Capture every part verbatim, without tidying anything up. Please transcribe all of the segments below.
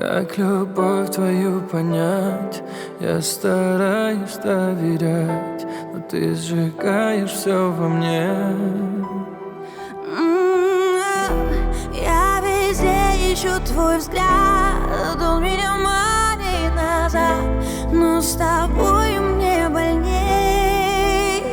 Как любовь твою понять? Я стараюсь доверять, но ты сжигаешь все во мне. Я везде ищу твой взгляд, он меня манит назад, но с тобой мне больней.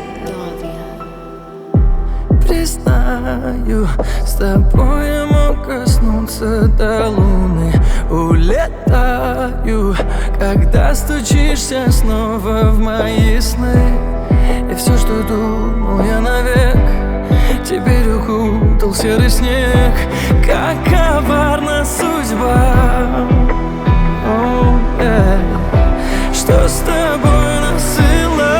Признаю, с тобой я мог коснуться до луны. Улетаю, когда стучишься снова в мои сны. И все, что думал я навек, теперь укутал серый снег. Как коварна судьба, oh, yeah. Что с тобой насылает?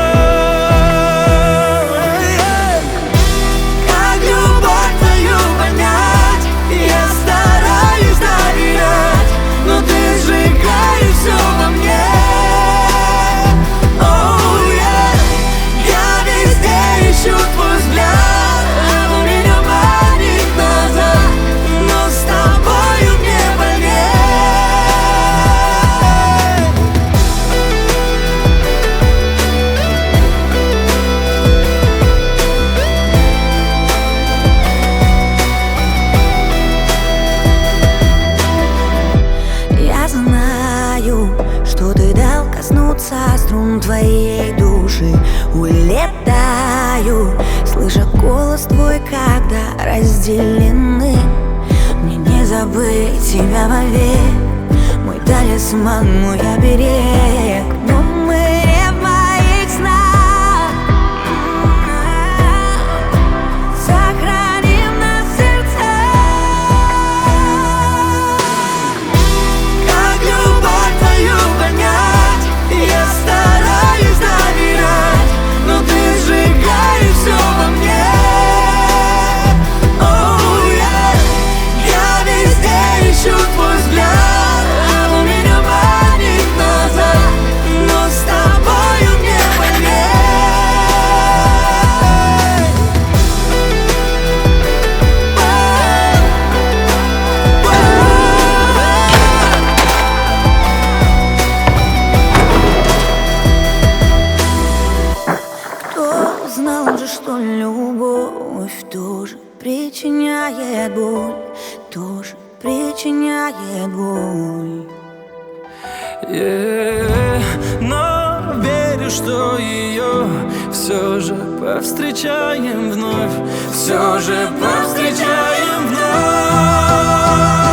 Как любовь твою понять? Я стараюсь доверять, но ты сжигаешь все во мне. Oh, yeah. Я везде ищу твой взгляд, он меня манит назад, но с тобою мне больней. Я знаю, что ты дал коснуться струн твоей души. Улетаю, слыша голос твой, когда разделены. Мне не забыть тебя вовек, мой талисман, мой оберег. Но мы не в моих снах, сохраним на сердце. Как любовь твою понять? Я стараюсь доверять, но ты сжигаешь все во мне. Oh, yeah. Я везде ищу твой взгляд, он меня манит назад, но с тобою мне больней. Кто знал же, что любовь тоже причиняет боль, тоже причиняет боль. Yeah. Но верю, что ее все же повстречаем вновь, все же повстречаем вновь.